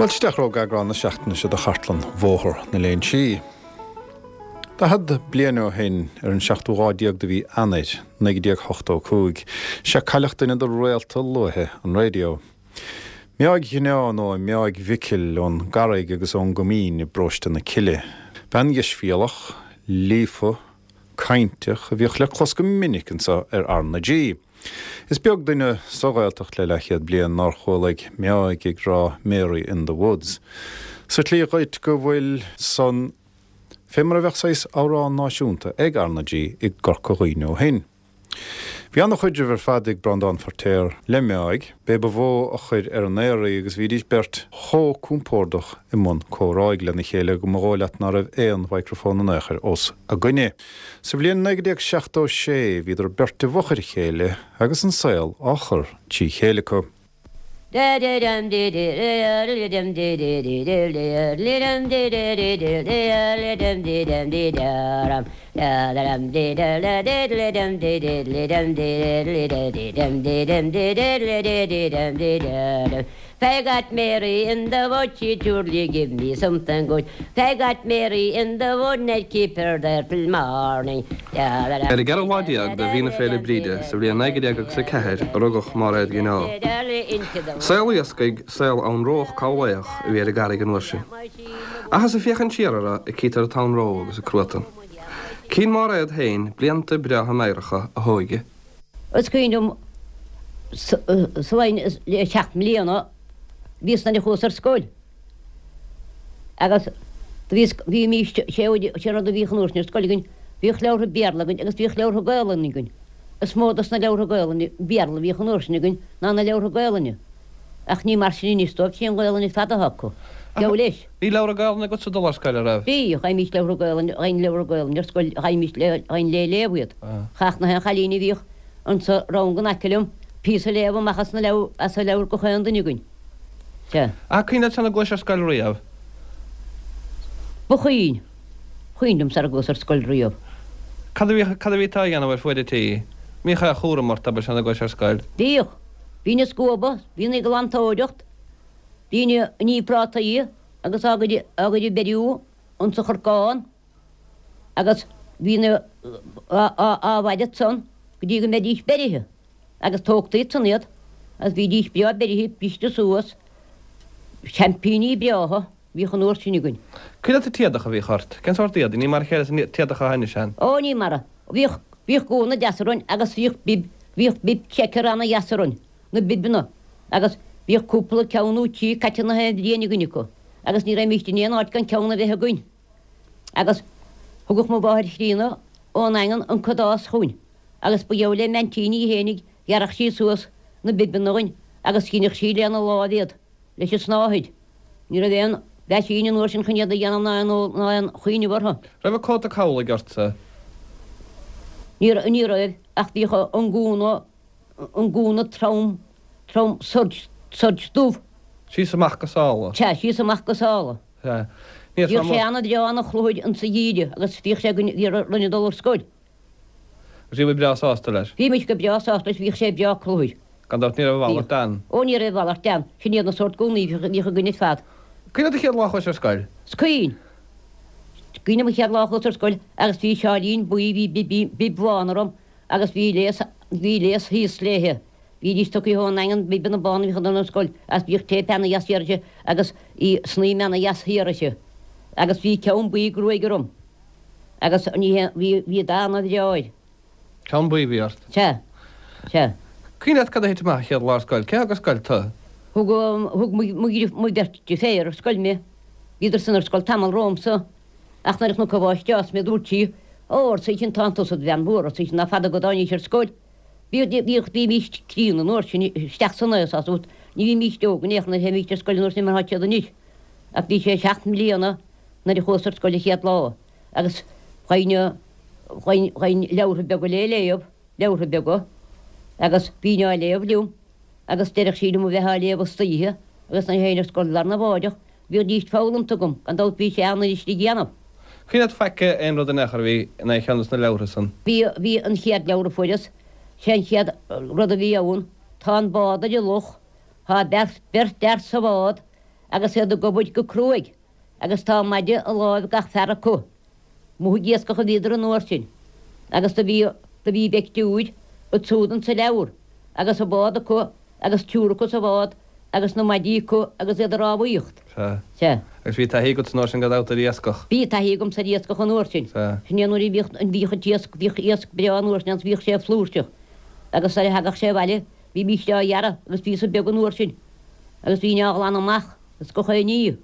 Bhilteach ró gagrán na seachtaine se do chartlan mhóthar na léon sí. Tá had blianú hain an seachtúáideag do bhí anaid 1985 se caileachtaine do réalta luthe an radio. Meag ghineán ó meag vicil ón garaig agus ón gomín I brosta na cile. Ben gisfialach, lífa, cainteach a bhíoch le closca minicin sa arna G. Is beag duine sogailteach le lechiad blian nar cholaig meag ag rá Mary in the Woods. So tlíogaid go bhfuil son fémara bheachsáis árán náisiúnta ag arna G ag gorcoghíú hain. Bhí anna chuidir bhar fad ag brandán fortéir le meag, be bhó a chuir an éirí agus bhí bert chó cúmpórdach I món córáig le na chéile go mgóileat nar éon microfón an éair os a gine. Sa bblion 1976 híidir berte bhochar chéile agus an saoil áchar tí chéile co. I got Mary in the wood, she surely give me something good. I got Mary in the wood, and I keep her there till morning. Er gar wadiag da vína féle blíide, sa bhí neigeag agus sa ceir a rugach mar aid gná. Sail iascaig sail an roch cálaach a bhí garig an uirse. Achas a fiechan tíara I cítar a town ro agus a cruatan. Cín mar aid hain blianta breatha meiricha a hóige. Os cíndum swain le 7 millióna vís na chósar scoil. Agus bhí mí séad a bhí chanúsne scoilginn, bhíoch leabhar bearlagann agus bhíoch leabhar gaelaniginn. Is módas na leabhar gaelanni bearla bhí chanúsniginn ná na leabhar gaelanni. Ach ní mar sin ní stop sin gaelanni fada hacu. Geall leis. Bhí leabhar gaelanni go sa dólar scoil rah. Bhí mí leabhar gaelanni, ein leabhar gaelanni scoil mí ein le leabhad. Chach na chalíní bhíoch an sa rangan acilum písa leabhar machas na leabhar as a leabhar go chaandaniginn. A cíine tanna gluis ar scoil riamh? Ba chuindum sar agus ar scoil riamh. Cad bhí tá dhéanamh fuide tí? Mícha a chúra mar tab sena gluis ar scoil? Díoch, bhína scóba, bhína go lantóideocht, bhína ní práta í, agus agad beriú an sa chorcáin, agus bhína áhaidead son, go dtí go medís berithe, agus tógtaí sanniad, as bhí dís beá berithe bíste suas, champíní beáha, bhí an úr sinnigunn. Cuide a tíadacha bhí chart? Cén sort tíad, ní mar chéir tíadacha haine sean? Ó ní mara, bhíoch góna deasarún agus bhíoch bib checar anna deasarún, na bibna, agus bhíoch cúpla ceanú tí caitena he dhéanagunnico, agus ní raimíiste níon áit gan ceanna bheitthe gúin. Agus thugach mó báthir chrína ón angan an codás chuin, agus bu le mentíní hénig gearach sí suas na bibnaguin, agus cíneach sí le an ládiad. Leis is snáid. Ní a bhéan bheith íine nuair sin chuinead a dhéanam ná an chuoine bhartha. Raibh cóta cála garta? Ní raibh ach bhíocha an gúna trom sodstúh. Sí amach go sála? Sí amach go sála. Bhíoh sé anna deánna chlóid an sa díide agus bhíoh sé rinne dólar scoid. Sí bh breasásta leis? Bhí mis go breasásta leis bhíoh sé beá chlóid. Gandát ní a bhhalar dan? Ó ní raibh bhhalar dan, sin iad na sort gúnaí bhíocha gúine fad. Cuine a chéad láchas ar scoil? Scuin. Cuine chead láchas ar scoil agus bhí seálín buí bhí bhánarom agus bhí léas híos léthe. Bhí dís tuí hón engan bí na bána bhí an scoil as bhíoh té penna jaasíirte agus í sní mena jaashiirite. Agus bhí ceann buí grúigerom. Agus bhí dána bhíáid. Ceann buí bhíart? Se. Cuine cad héit má chead lá scoil? Ce agus scoil tá? Thug mu dertí féir scoil mé, idir san ar scoil tamal rómsa, ach na nó coháisteás mé dúirtí, óir sa sin tantas a bhean búr, sa sin na fada go dáine ar scoil. Bhí míist crín an úir sin steach sanna as út, ní bhí míist óg néach na heimíte scoil úir sin mar haitead a níos. Ach bhí sé 7 millióna na chósar scoil chéad lá, agus chaine leabhar bega leabhar bega, agus bíine léamh liúm, agus deirech síad mu bheitha léamh stíthe, agus na héanaar scoilar na bháideach, bhí díist fálam tugum, an dát bhí sé anna istí ghéanam. Cuine feice an rud an nechar bhí na cheannas na leabhar san? Bhí an chead leabhar fuidas, sé chead rud a bhí ann, tá an báda de luch, há bert der sa bhád, agus sé do gobuid go cruig, agus tá maidide a láimh gach fear có. Mú géas go chuíidir an nóir sin, agus tá bhí beictúid ó túdan sa leabhar, agus a bád acu agus túracha sa bhád, agus nó maidíú agus iad rábhaíocht. Se. Agus bhí hí go nó sin go dáta íascach. Bhí taí gom sa díasca chu nóir sin. Sinanúí bhíocht an bhícha bhíh íasc breanúir an bhíh sé flúrteach. Agus sa hagach sé bhile, bhí mí deara agus bhí sa beag an nóir sin. Agus bhí neáil an amach, gus go chu níú.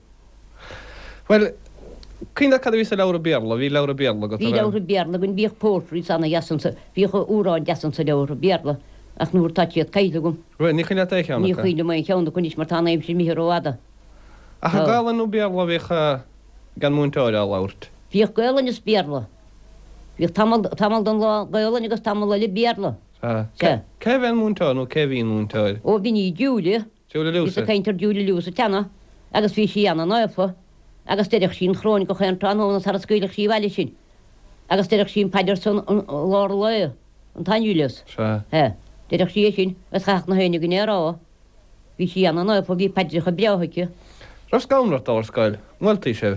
Well, cína cad bhí sa leabhar bearla, bhí leabhar bearla go. Bhí leabhar bearla gon bhíoh pótrí sanna jasansa, bhíocha úráin jasansa leabhar bearla. Ach nuair tatíad caiile gom. Ní chuine teanna. Ní chuine mai teanna chunis mar tána éim sin míróada. A cha gálanú bearla bhícha gan múntáir á láirt. Bhíoh galan is bearla. Bhíoh tamil don lá galan agus tamil le bearla. Cé bheith múntáir nó cé bhíon múntáir? Ó bhí ní dúile. Dúile Is a luúsa. caiintear dúile luúsa teanna, agus bhí sí anna náfa, agus deireach sin chráin go chéan trána ar a scoileach sí bhile sin. Agus deireach sin peidir san lár le an tainúlas. Deireach sí sin as chaach na héine gin rá. Bhí sí anna náfa bhí peidircha breáthaice. Ras gámrat á scail, Mhiltaí sibh.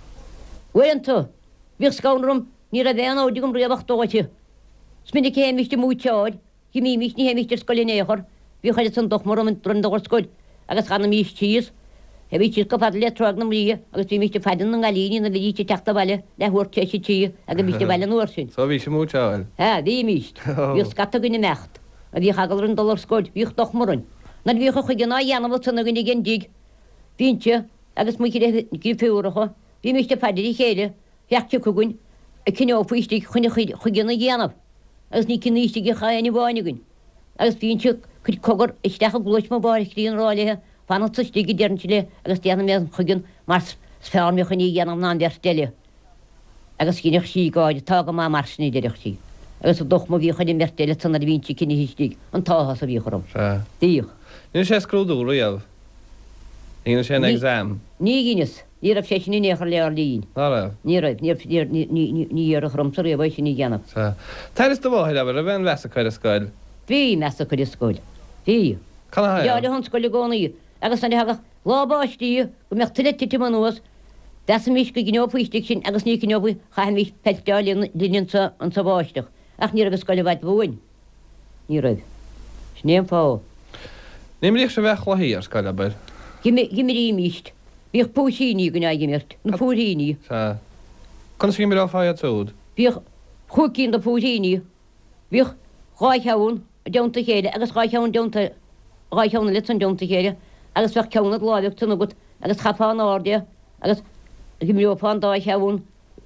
Bhaintú, bhíh scánrum ní a bhéan áidí gom riamhacht dóite. Sminnig chéimiiste múteáid, hí mí mís ní héimiiste scoilinéchar, bhí chuide san dochmar an brandóir scoil, agus chana mís tíos, he bhí tíos go fad le trog na mlí, agus bhí míiste faidan na galíní na bhíte teachta bhile le thuir teisi tí, agus míiste bhile nuair sin. Só bhí sé múteáil. Bhí míist, bhí scata gine mecht, a bhí chagal an dólar scoil, bhíoch dochmarin. Na bhíocha chuige ná dhéanamh sanna gine gin dig, bhíte agus mu cí fiúracha, bhí míiste faidir í chéile, heachte chugain, a cineófuistí chuige na dhéanamh, agus ní cinníiste go chaine bháinigin. Agus bhíonse chud cogur isteach glóis má báir chríon ráilethe, fanna tuistíigi dearnte le agus déanana mé chuigean mar sfearmiocha ní dhéanam ná deirteile. Agus cineach sí gáide tá go má marsnaí deirechtí. Agus doch má bhí chuine merteile sanna bhíonse cinine híistí an táhas a bhí chum. Díoch. Ní sé scrúdú riamh. Ní sé exam. Ní gínas, ní rah sé sin néchar lear lín. Ní raibh ní ar a chromsar a bhaid sin ní gceanamh. Tá is do bháid a bheith lesa chuir a scail. Bhí measa chuir scoil. Bhí. Ja le hon scoile gcónaí, agus san hagach lábáistí go mecht tuilete man nuas, Des mís go gneophuiiste sin agus ní gneophu cha mís peteáil líonsa an sa bháisteach, ach ní agus scoile bhaid bhin. Ní raibh. Snéim fá. Níimlíoh se bheith chlathaí ar scail beir. Gimirí míist. Bhíoh pósíní go neigimirt, na póíní. Chn sí mé áfáid súd. Bhíoh chucín na pósíní. Bhíoh ráithún a deanta chéile agus ráithún deanta ráithúna lit an deanta chéile, agus bheith ceanna láideach tunna go agus chapáin áde agus gimíopáin dáithún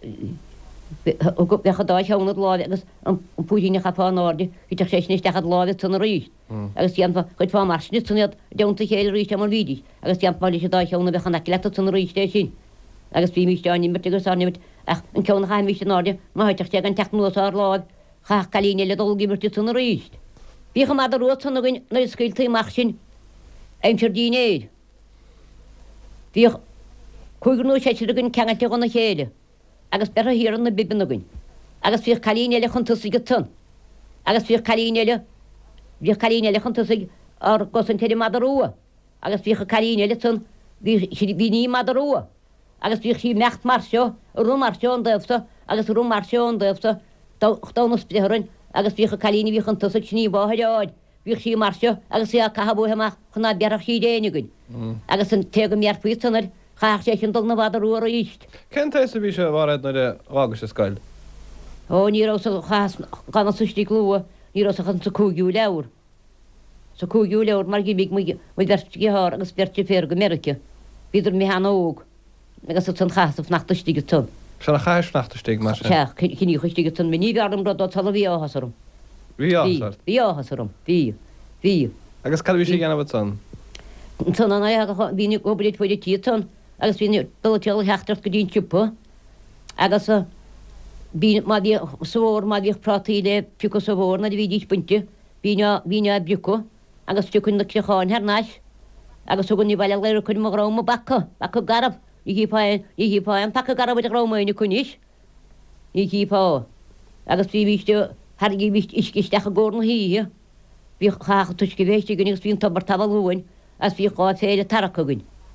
becha dáithúna láide agus an pósíine chapáin áde, hí teach sé níos dechad láide tunna ríist. Agus tíanfa chuid fá marsni tunad deanta chéile ríist am vídí, agus tíanpáil sé dáithúna bhecha na leta tunna ríiste sin. Agus bhí míisteáin agus animiid ach an ceanna chaimíiste náde, má teach te an teachnúá láid cha chalíine le dulgimmirtí tunna ríist. Bhícha má ruúd sanna gin na scailtaíach sin aimseir dínéid. Bhíoh chuigrú sé gin ceangalte gona chéile, agus ber hían na bibanagin, agus bhíoh chalíine le chun tusaí go tun, agus bhíoh chalíine le chun tusaí ar gosan teidir madarúa, agus bhíocha chalíine le tun bhí ní madarúa, agus bhíoh sí mecht mar seo, rú mar seo an dubhta, agus rú mar seo an dubhta, dána spéhain, agus bhíocha chalíine bhíoch an tusaí sní báthaideáid, bhíoh sí mar seo, agus sí a cahabúthaach chuna bearach sí déanagain, agus an te go mearfuí sanar, chaach sé sin dul na bhd ruúar íist. Cén éis a bhí se bhhaid na águs a scail? Ó ní gan sustí glúa, ní chan sa cúgiú leabhar. Sa cúgiú leabhar mar gimig mu vertigíthir agus berti fér go America. Bíidir mé hena óg, agus san chasamh nachtatí go tun. Se na chais nachtatí mar se? Cinní chuistí go tun, ní bhearm rud tal bhí áhasarm. Bhí áhasart? Bhí áhasarm, bhí. Agus cad bhí sé ganamh san? Tan an bhíine gobliid fuidir títan, agus bhíine dulteal heachtar go dín tiúpa, agus bí sór má bhíoh prátaí le piúcha sa bhór na d bhí bunte, bhíine buúco, agus tuúcinn na cleáin hernáis, agus tugann ní bhile leir chun marráma bacha garab, í hípáin pacha garab a rámaine chuníis, í hípá, agus bhí víiste hargí víist iscisteach a gcóna híthe, bhí chacha tuisci bhéiste gunnigus bhíon tabar tabhalúin, as bhí gá féile tarachagain.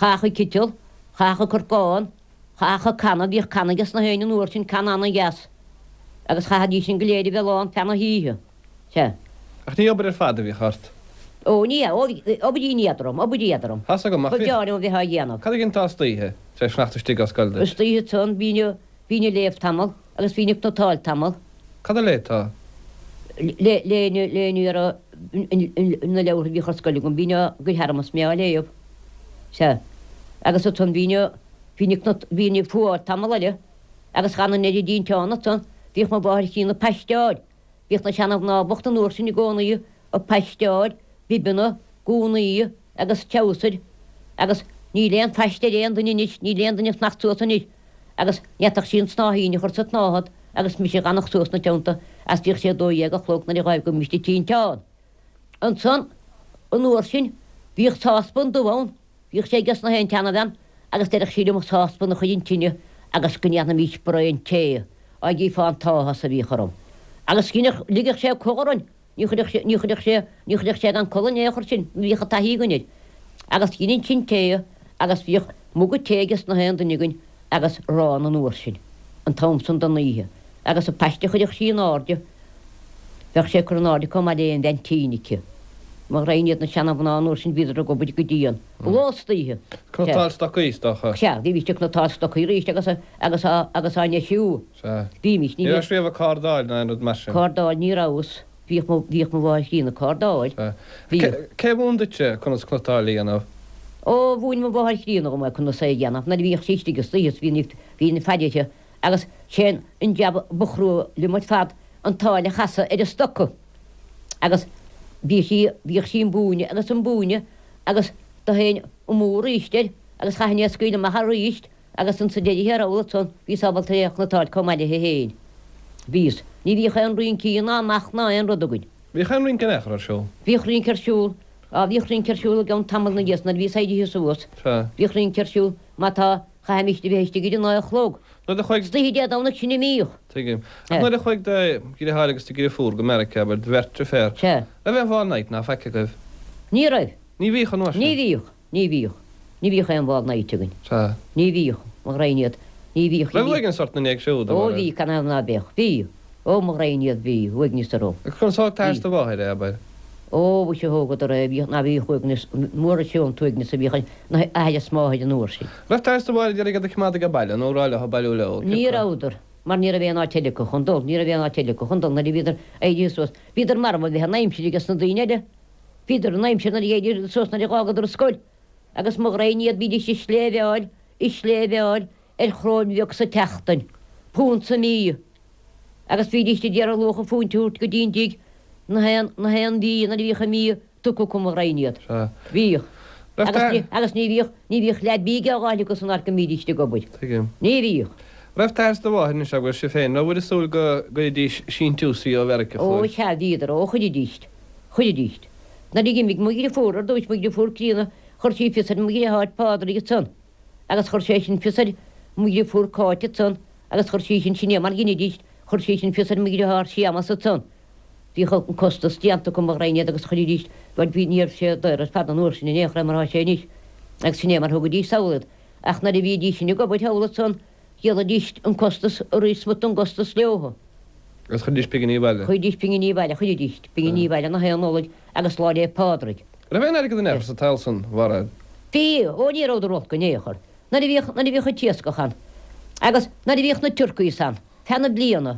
chacha kitil, chacha corcáin, chacha canna bhíoh cannagus na héine nuair sin canna gas. Agus chadí sin goléidir bheán fena híthe. Se. Ach ní obair fada bhí chart. Ó ní obdí níadrom, obdíadrom. Has go Ba dearú bhí ha dhéanamh. Cad ginn tá stíthe sé snachtatí a scoilde. Stíthe tún bíine léomh tamil agus bhíine totáil tamil. Cad a létá? Léú ar na leir bhí choscoil gom bíine go hearmas mé léomh. Se. Agus tún bhíine fuáir tamile, agus chana neidir dín teánna tún, bhíoh má báir cína peisteáid. Bhíoh na seanamh ná bochta nuair sin i gcónaí ó peisteáid, bíbina, gúnaí agus teúsaid, agus ní léon feiste réon duine ní léon duine nachtúsa níos, agus neach sin snáhíine chuirsa náhad agus mi sé ganach tús na teanta as tíoch sé dóí a chlóg na ráibh go mistí tí teáin. An san an nuair sin bhíoh sáspun do bhain, bhíoh sé gas na hen teanna bhean, agus déireach siad mo sáspun na chuidín tíine agus goneanna mís brain té a gí fáin táhas a bhí chom. Agus cíineach ligach sé chorain, ní chuideach sé an colanéchar sin bhícha taí goneid. Agus cíinn sin té agus bhíoh mugu tégus na hen dunigann agus rán an nuair sin, an Thomson doníthe. Agus a peiste chuideach sí áde, bheith sé chu náde com a léon den tínice. Mar réiad na seanamhnáúir sin viidir a gobuid go díon. Lástaíthe. Cotá stoístocha. Se, dhí víteach na tástoí ríist agus aine siú. Bímis ní sríomh cádáil na me. Cádáil ní rás, bhíoh mo bháil hína cádáil. Cé bhúndate chun clotáí anmh? Ó bhúin mo bháil hína go chun sé dhéanamh, na bhíoh síistegus tíos hí feideite agus sé in deab buchrú limid fad an táile chasa ar a stocha. Agus bhíoh sin búine agus an búine agus do héin mór ríisteir agus chaine scuile me ríist agus an sa déidir arolaún hí sabal taréoch natáil comáide héin. Bhís, ní bhí an roion cí náach ná an rudaguid. Bhí chan rin cennechar siú. Bhíoh rin cersúil a bhíoh rin cersúil gan tamil na ggéas na bhí éidir sús. Bhíoh rin cersúil mátá chaimiiste bhéiste idir ná chlóg. Stíide dána sinna míoch. Tuigim. Nu a chuig de gur hálagus tú gur fúr go America bar dvertre fér. Le bheith bhánaid ná feice goibh. Ní raibh. Ní bhíoch an Ní bhíoch. Ní bhíoch an bhád naitugann. Ní bhíoch mar réinead. Ní bhíoch. Le bhfuig an sort na néag siúd. Ó bhí can ná bech. Bhí. Ó mar réinead bhí, bhuiig níos aró. Chunsáil táist bháid é bair. Ó bhu sé hógad a bhí na bhí chuignas mór siún tuignas a bhí na aide smáid an úair sin. Le táist bháid ar go chumada go bailile nó ráile ha bailú le. Ní áidir. Mar ní a bhéon á teile go chundul, ní a bhéon á teile go chundul na bhíidir éidirús. Bhíidir mar bh bheit naimsí agus na daoineide. Bhíidir naimse na éidir sos na gágadar scoil. Agus mo réiad bíidir sé sléheáil, sléheáil ar chráinmheoh sa teachtain. Pún sa mí. Agus bhíidiriste dear locha fúntiút go díndíigh na hen dí na bhícha mí tuú cum réiad. Bhíoch. Agus ní bhíoch le bí aáile go san go míiste go buid. Ní bhíoch. Raibh táist bháin se bhfuil sé féin, nó bhfuil súil go dtí sin túsaí ó bherice. Ó se díidir ó chuidir díist. Chuidir díist. Na dí mí mu fór dúis mu fór cína chuir sí fiar mu háid pádaí san. Agus chuir sé sin fiar mu fór cáite san, agus chuir sí sin sinné mar gine díist, chuir sí sin fiar mu háir siamas a san. Bhí chu an costas dianta go mar réine agus chuidir díist, bhaid bhí níor sé ar pad an úair sin néchra mar sé níos. Agus sinné mar thugad dí saoilad. Ach na bhí dí sinna go bud heolala san, Gela díist an costas a rísmut an gostas leoha. Agus chudís pinganí bailile. Chuidís pinganí bailile, chuidir díist, pinganí bailile na héanolaid agus láide pádraig. Ra bhéin aige an nervs a talsan war. Bhí ó ní ráidir rot go néchar. Na bhí chu tíascochan. Agus na bhíoch na Turcaí san, fena bliana.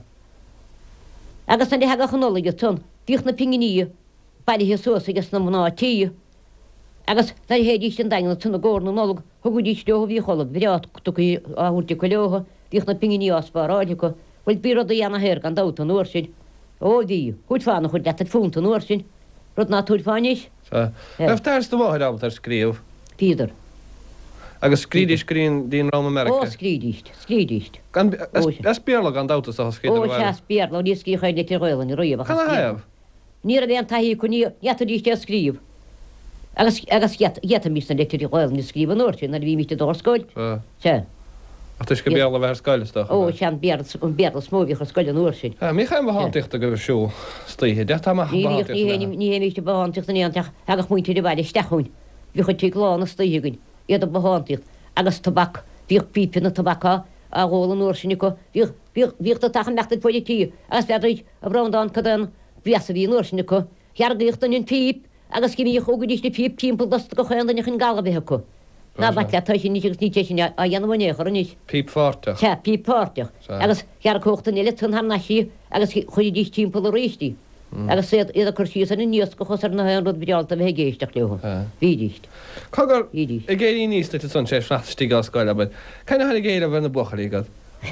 Agus na heagach an nolaige tún, bhíoch na pinganí, bailile sós agus na mná tíí. Agus na héidir an daine tunna górna nóg, thugudís leoh bhí chola bhreaat tuí áúirte go leoha, bhíoch na pinganí áspáráide go, bhfuil bí a dhéana héir gan dáta nuair sin. Ó bhí, chuid fána chuid letar fúnta nuair sin, rud ná túil fáis? Raibh táist bháid ábal ar scríomh. Píidir. Agus scrídí scrín dín Rám America. Ó scrídíist. Es béla an dáta a scríidir. Ó se béla ní cí chuid le roiáin i roiomh. Chana haamh? Ní a bhéon taí chu níittadíiste a scríomh. Agus geta mí an letir roiil ní scríban úirte, na bhí míte dóscoil? Se. Ach tuis go béla bheit scoilteach. Ó sean béla smóbhí chu scoil an úir sin. Mí chaim bháintíochtta go bh siú stíthe, de tá ní héiste báinteachta íonteach agach muinte de bhile steún, bhí chu tí gláánna stíthagann. iad a bahantíocht agus tabbac bhíoh pípin na tabbacha a ghóla nuair sinna go bhíoh a tachan meachta poidtí agus beidir a bhrándáin cadan bhíasa bhí nuair sinna go cheargaíocht an in píp agus cíí chogadíiste píp timppla dosta go chuanna an galbethe go. Na bhaile tá sin ní sin a dhéanamhaine chu níos. Píp fáteach. Te pípáteach agus chear cóchtta ile tun ham naí agus chuidí timppla a réistí. agus sé iad a chusí san níos go chusar na an rud bealta bheit géisteach leho. Bhídíist. Cogur i géirí níos le san sé fratí gas gáile, bud Caine hena géile bhna buchaí gad.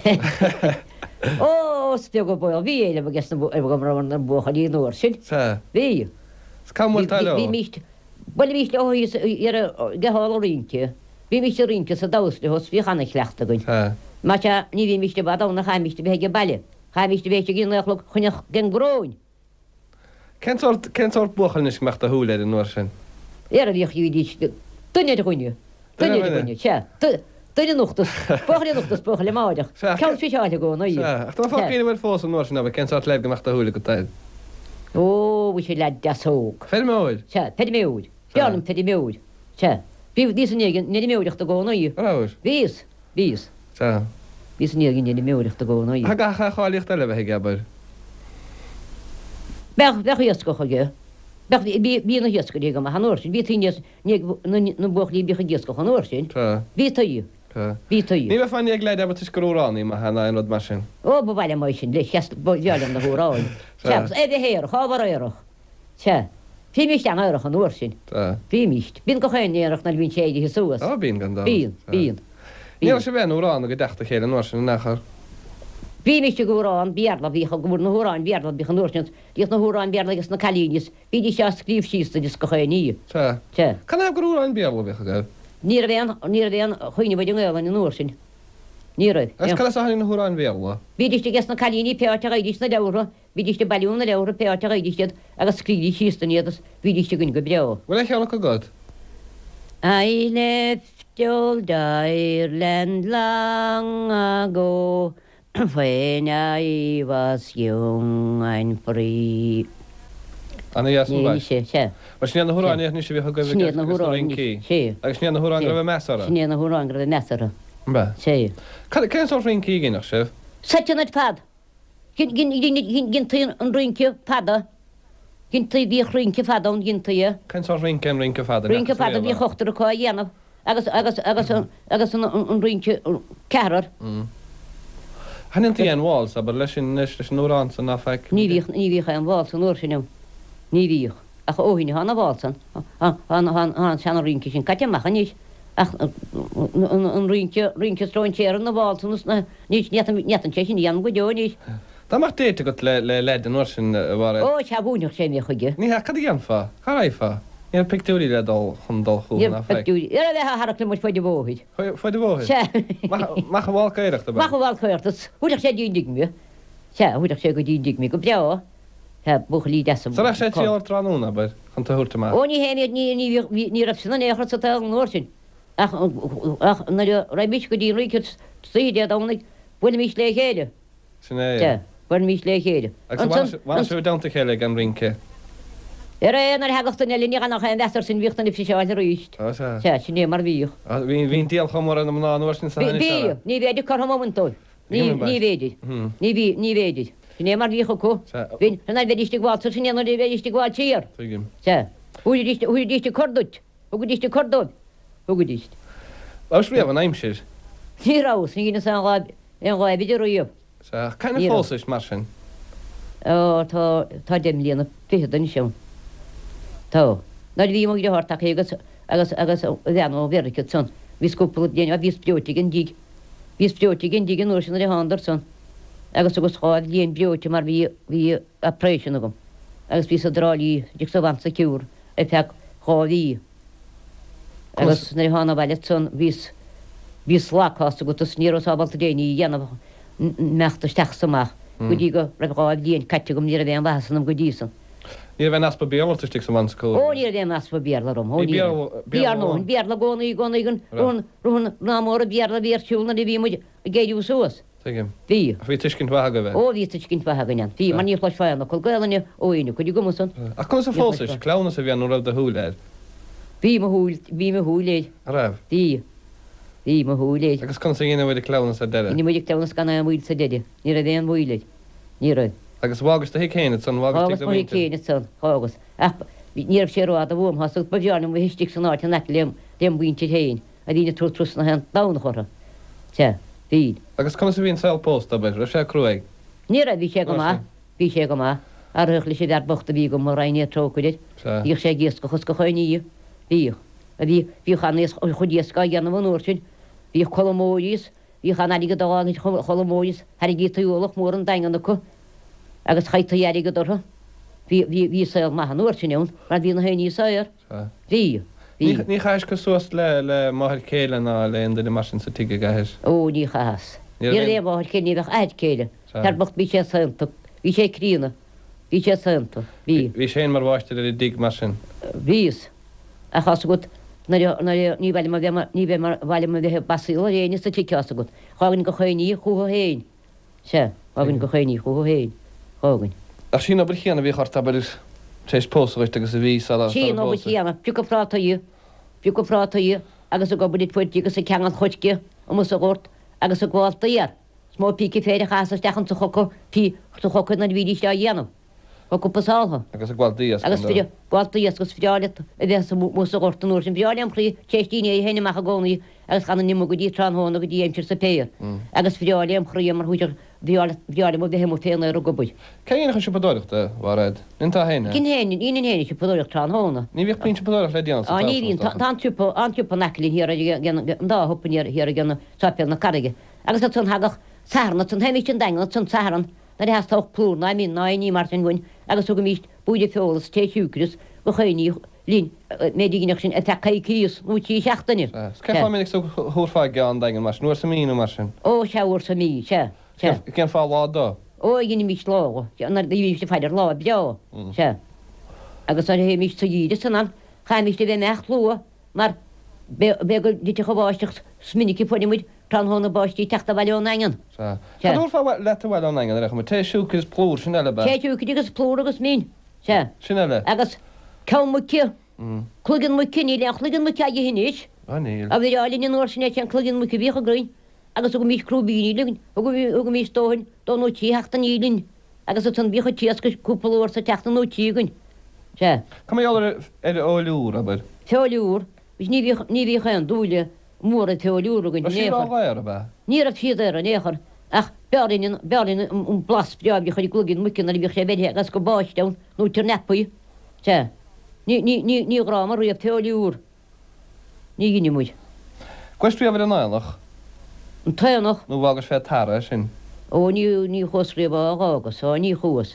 Ó spe go bhil bhí éile gus go na buchaí nóir sin. Bhí. Camhil bhí míist Bhil mí le ar geáil rinte. Bhí mí rinte sa dasle hos bhí chana chleachta goin. Má ní bhí míiste bad na chaimiiste bheit bailile. Chaimiiste bhéte gin le chuneach gen gróin. Kenort buchalnis mecht a húle an nuair sin. Ar a bhíoh dí duine a chuine. Duine te. Duine nuchttas Bochaí nuchttas bucha le máideach. Cean fiáile go na Tá fáíine bhar fós an nuair sin a bh kenart le go mecht a húla go taid. Ó bhí sé le deóg. Fermóid? Se pediméúd. Ceanm pediméúd. Se. Bhí dí san ní méideachta go naí. Vís. Vís nígin ní méideachta go naí. Ha gacha cháíocht eile bheit gabar. Bech go chuige. Bí na hiasco go a hanir sin, bhí na buchlí bícha gisco anir sin. Bhí taí. Bhí taí. Ní fan ag leid eb goráí mar hena an mar sin. Ó ba bhile mai sin le chearm na húráin. É héir cháhar éireach. Se. Bhí míist an éireach an uair sin. Bhí míist. Bín go chéin éireach na bhín séidir suas. Bín gan. Bín. Ní sé bheith úrán go deachta chéile an sin nachar. Bhí míiste goráin bearla bhí gúr na húráin bearla bhí an úirint, díos na húráin bearla agus na chalínis, bhí dí se scríb sísta dis go chéí. Te. Can heb goúráin bearla bhecha go? Ní a bhéan chuoine bhid an in úir sin. Ní raibh. Is cad a na húráin bearla? Bhí díiste gas na chalíní peáte gaidís na leura, bhí díiste bailúna leura peáte gaidíistead agus scríbí sísta níadas bhí díiste gunn go breá. Bhfuil cheanna go god? I left old Ireland long ago when I was young and free. Anna jasú bhaid? Se. Mar sníad na húráin ní sé bhí go Sníad na húráin sé. Agus sníad na húráin go bheith measara? Sníad na húráin go bheith measara. Ba. Sé. Cén sort rincí gin nach sibh? Saitna fad. Gin tú an rince fada. Gin tú bhí rince fada an gin tú. Cén sort rince an rince fada? Rince fada bhí chochtar a cá dhéanamh. Agus an rince cearar. Hanin tí an bháil a leis sin nórán san ná feic? Ní bhíh an bháil san úir sinnim. Ní bhíh. Ach óhíine hána bháilsan. Há seanna rince sin caiiteach níos. Ach an rince stráin séar na bháilsanús na níos netan sé sin dhéanam go deoníos. Tá mar déite go le leid an sin bhar. Ó se bhúneach sé mé chuige. Ní cad gan fá? Cha raifá? Ní picúí le dal chundal chu na feic. Ar bheith harach le mu foiide bóid. Foiide bóid? Se. Macha bháil céireachta. Macha bháil chuirtas. Bhuiach sé dídig mé. Se bhuiach sé go dídig mé go breá. Tá buchalí desam. Sa sé tíar tránúna bud chun thuúirta má. Ó ní héine ní rah sinna échar sa tá an nóir sin. Ach na raibís go dtíí ríce tríide dánig buna mís le chéide. Sinné. Buna mís le chéide. Bhain siú damta chéile gan rince. Ar éar hegachta na líine nach an vestar sin bhíochtta na fiáil ríist. Se sinné mar bhíoch. Bhín díal chomór an ná nuair sin sa. Bí ní bhéidir chumhamantóil. Ní bhéidir. Ní bhéidir. Sinné mar bhíocha có. Bhín na bhéidiriste gháil sin éanar bhéidiriste gháil tíar. Se. Uidiriste cordúit. Ugadiste cordóid. Ugadiste. Ás riamh an aimsir? Nírás ní san gáibidir roiomh. Caine fósis mar sin? Tá déim líanana fi den sem. Tá. Na bhí mo hartach agus bhean bherice son. Bhís cúpla déine a bhís beúti gin díg. Bhís beúti gin dígin nuair sin hándar son. Agus cháil líon beúti mar bhí a préisian agam. Agus bhí a drálíí dig sa bhaint sa ciúr a pe cháí. Agus na hána bhile son vís láásta go sníros ábalta déanaí dhéanamh mechttasteach samach. Go dí go raibháil díon caite gom ní a bhéon bhesanam go dísan. Ní bheith aspa bealtastig sa manscó. Ó ní a bhéon aspa bearlarm. Bíarnóin bearla gcónaí gcónaígan rún námór a bearla bhéirsúna i bhí muid a géidirú suas. Bhí. Bhí tuiscin bhaga bheith. Ó bhí tuiscin bhagan. Bhí man níos leisfáinna chuil gaiilena óine chu dí gomusan. A chu sa fósis, clowna sa bhíanú rah a thuúléir. Bhí me húléid. Raibh. Bhí me húléid. Agus chun gine bhfuil clán sa deire. Ní muidir tenas gan bhil sa deide. Ní a déon bhúléid. Ní ra. Agus bhágus hé chéine san bhágus chéine san hágus. Níor sérád a bhm hasú badearnam hiiste san áit an leim déim bhainte héin a dtíine trús na hen dána chora. Te bhí. Agus cum sa bhíon saoilpóst a bit ra sé cruúig. Ní a bhí sé go bhí sé go má a ruchla sé d bochta bhí go mar raiine trócuidir. Díoh sé gíos go chus go chuoíí bhí. A bhí chanéos chudíosá ganana bhúirsin, bhí cholamóís, bhí chaí go dáin cholamóis, Har gí túolach mór an dagan chu agus chaitahéir go dortha. Bhí saoil maithúir sinún, mar bhí na haí saoir. Bhí. Ní chais go suas le maithir céile ná leon de mar sin sa tuige gaiir. Ó ní chas. Ní ré bháil cinní bheith aid céile. Tar bocht bhí sé santa, bhí sé crína, bhí sé santa. Bhí sé mar bháiste le dig mar sin. Bhís a chas go ní bhile ní bheith mar bhile bheitthe basíil réine sa tí ceasa go. Chágann go chuoí chuú héin. Se ágann go chuoí chuú héin. Chágann. A sin a brichéanana bhí chartabir tééis póshaist agus a bhí sí nó chéanana fiú go prátaí agus a go budit fuirtí agus a cean chuitce ó mu a gát agus a gháiltaíar. Smó píci féidir chaasastechan sa choco pí chocha na bhí a dhéanam. Go pasáha. Agus a gháiltaías. Agus gháiltaías agus fiálet a bheits mú a gátúir sin bheáim chrí téistíine héine meach a gcónaí agus chana nimú go dí tránhna go dtíimtir sa péir. Agus fiáim chríí mar chuidir bheáim bheit hemú féna ar gobuid. Céine chu padóireachta bhid Nintá héine? Cin héine íon héine se padóireach tránhna. Ní bhíh pín padóireach le díana. Ní hín antiúpa neclín hir dá hoppaníar hir gan tapil na carige. Agus a tún hagach sana tún heimi sin dagan tún saran na has tá plúr na mí ná ní mar an gin agus go míist búide féolalas téisiúcris go chuoí lín médíineach sin a caiíos útí seachtainir. Ceá minic thuúrfá gan dagan mar nuair sa míú mar sin. Ó seúir sa mí se. Cén fá ládó? Ó gin mí lá nar dhí feidir lá beá se. Agus a hé mí sa díide sanam chaimiiste bheith mecht lua mar be go dite chobáisteach sminici foiimuid Tranhna báistí teachta bhile aigen. Dúrfá le bhile aigen chu téisiúgus plúr sin eile. Téisiúgus plúr agus mín se sin eile. Agus cemuci clugan mu cinní le chlugan mu ceige hinnéis a bhí álín nóir sinna an clugan mu bhícha groin agus go mís cruúbíí ligin go mís tóhain don nótí heachta ílinn agus a tan bícha tíasca cúpalúir sa teachta nótígann se. Ca ar óúr a bud? Teúr, vis ní bhí an dúile mór a teúrgann ní a fiidir a néchar ach belín blas beag chuí gluginn mucin a bhí sé bhéthe agus go báisteann nó tir nepaí se. Ní rámar riamh teúr ní gine muid. Cuistrí a bhar an náilech? An taannach nó bhágus fé tara sin. Ó ní chusríomh águs á ní chuas.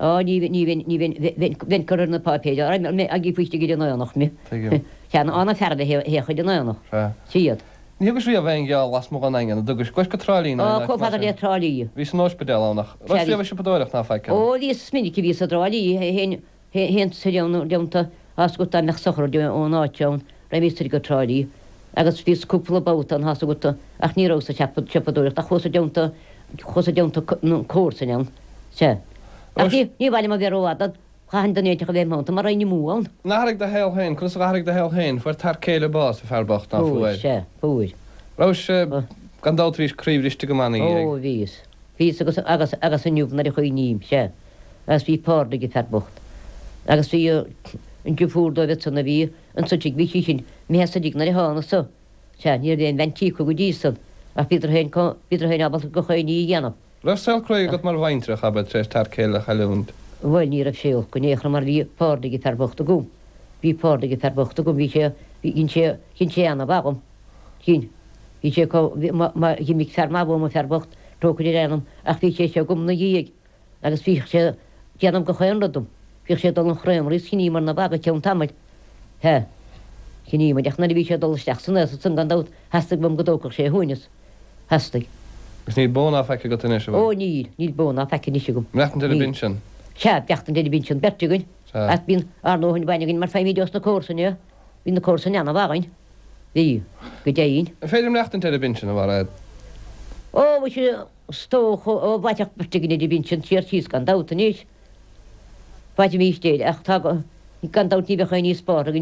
ní chu na pápéide a gí fuiste go náannach mi. Chean anna ferda hécha de náannach siad. Nígus rí a bhéin geall las mó an aigen, dugus cuis go trálín chufa le trálíí. Bhí san nóspedéálnach. Roiíh se padóireach ná feice. Ó lí minic ví a drálíí hen séanú deanta as go a meach sochar ó náteann ra mí go trálíí. agus vís cúpla bát an has gota ach níró sa chepadúirecht a chusa deanta cósan an se. Ní bhile a bhéráda chahandanéte a bhémánta mar raine múáin. Nárig de héil hain, chus garig de héil hain fuair tar céile bás a fearbacht ná fuid. Se búid. Rás gandáltrís críomhríiste go mannaí. Ó vís. Vís agus aniuh na chuí níim se. As bhí páda go fearbocht. Agus bhí an gifúdóibh sanna bhí an sutig bhí sin mésa dig na hána so. Se ní bhéon ventí go dísan a Peter hain abal go chuoí dhéanam. Rás selcroí go mar bhaintre a bud trééis tar céile chaúnt. Bhil ní a séoh go néchra mar bhí páda go fearbocht a gom. Bhí páda go fearbocht a gom bhí sé cin sé anna bagam. Cín. Bhí sé hí mí fermá bhm a fearbocht trócaí rénam ach bhí sé gom na dhéag agus bhí sé déanam go chuanradum. Bhí sé dul an chréim rís chiní mar na baga teann tamid. He. Chiní mar deach na bhí sé dulteach sanna san gandát heasta bum godócha sé húineas. Heasta. Gus ní bóna feice go tuine se. Ó níl bóna feice ní gom. Meachtan de bin sin. Se beachtan de bin sin bertugain. At bín arnóhain baineginn mar féimiideos na cósanne, hín na cósan anna bhagain. Bhí go déon. Féidir meachtan de bin sin a bhar. Ó bhí sé stóch ó bhaiteach bertugaine de bin sin tíar tíos gan dáta níos. Bhaide mí stéad ach tá gan dátíí bheitcha níos spáragin,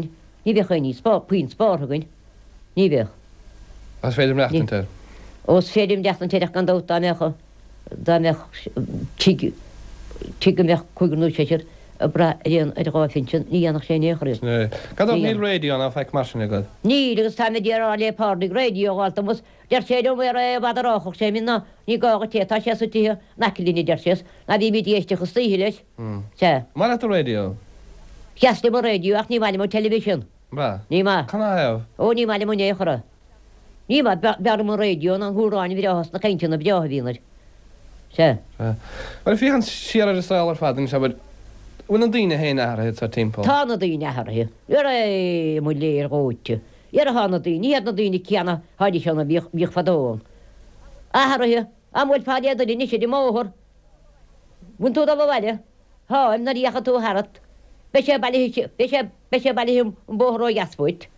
Ní bheith chuoí puoin spáthagann. Ní bheith. As féidir leachtain. Os féidir deachtan teach gan dóta mecha dá mech tí meach chuiganú séir a bra réon a gáfintin ní annach sé néchris. Cad níl radio an feic mar sinna go. Ní agus tá déar lé pádig radioáilta mus dear séidir mé badaráach sé minna ní gága tétá sé sutíthe nelíní dear sés na bhí mí éiste chu stíhí leis se. Mar a radio? Cheasta mar radio ach ní bhaile mar television. Ní má Canna ó ní bhaile mu néchara. Ní má bear mar radio an húráin bhí has na caiinte na beá hínar. Se. Well fi han siar ar sáil ar fadin se bhfuil an daine héine airthe sa timp. Tá na daine airthe. Ar mu léir góite. Ar hána daine, iad na daine ceanna háidir sena bhíoh fadóin. Airthe am bhfuil fád iad daine sé de móthir. Bhain tú a bhhaile? Háim na díocha tú harat. Be sé bailihim an bóthró gasfuit.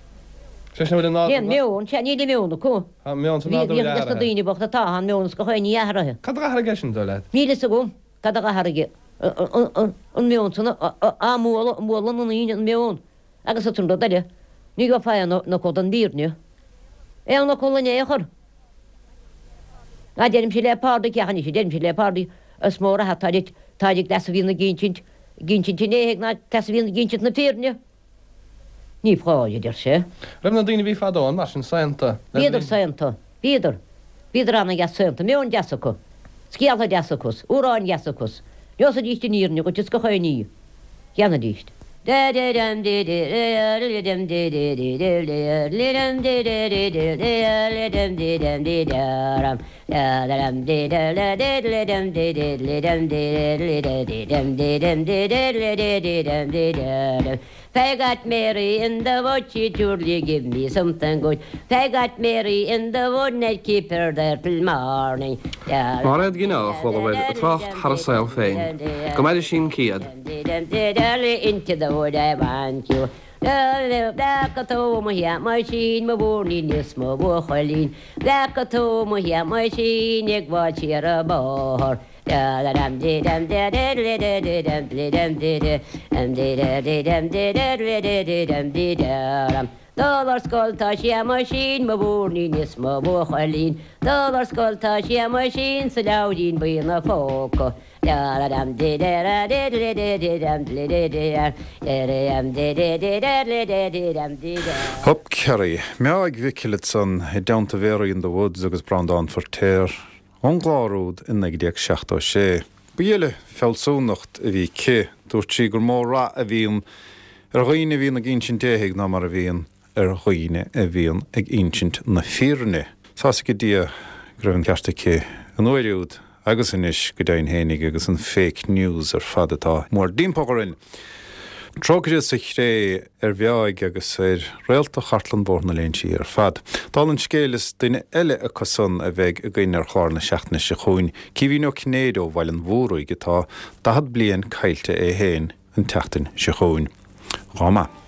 Mún sé ní méúna có. Bhíochas na daine bochta tá an méúnas go chuoine airthe. Cad a gesin do le? Míle a gom cad a harige an méúnsanna móla na íine an méún agus a tún daile. Ní go fáin na có an bírne. Na cholané chur. A déirim sé lepáda ceachan sé déirim sé lepádaí a smóra ha táidir leas a bhína gintinnéhéag ná te bhína ginint na féne. Ní fáidir idir sé. Raibh na daine bhí fadóin mar sin saanta. Bíidir saanta, bíidir anna gas saanta, méún deasacha. Scialtha deasachus, úráin deasachus. Jos a díiste nírne go tis go chuoí. Ceanna díist. They got Mary in the wood, she truly give me something good. They got Mary in the wood, and they keep her there till morning. Mar ad gynach, wel bhfuil trocht har a sail féin. Go maidir sin ciad. Into the wood I want you. Dácató mo hia mai sin mo búrní níos mo búchalín. Dácató mo hia mai sin ag bháil siar a bóthir. Dólar scolta sé mai sin mo búrní níos mo búchalín. Dólar scolta sé mai sin sa leabhdín bíonna fóca. Hop Kerry, meag viklet san he down to very in the woods agus brandán for tear. Ongláród in ag diag 16 Bíele fellsúnacht a bhí cé, dúirt sí gur mór ra a bhíon roiine bhíon ag insint déigh ná mar a bhíon roiine a bhíon ag insint na fíorne. Sás go dia gribhann ceasta cé an óiriúd agus inis go daon hénig agus an fake news ar fadatá mór dímpágarin. Trógad sa chré bheáig agus réalta chartlan bórna léon sí ar fad. Dálann scélas duine eile a cosan a bheith a gcuine ar chláirna seachna se chuin, cihí nó cnéadó bhail an bhóraí gotá, dahad blian caiilte é héin an teachtain se chuin. Ráma.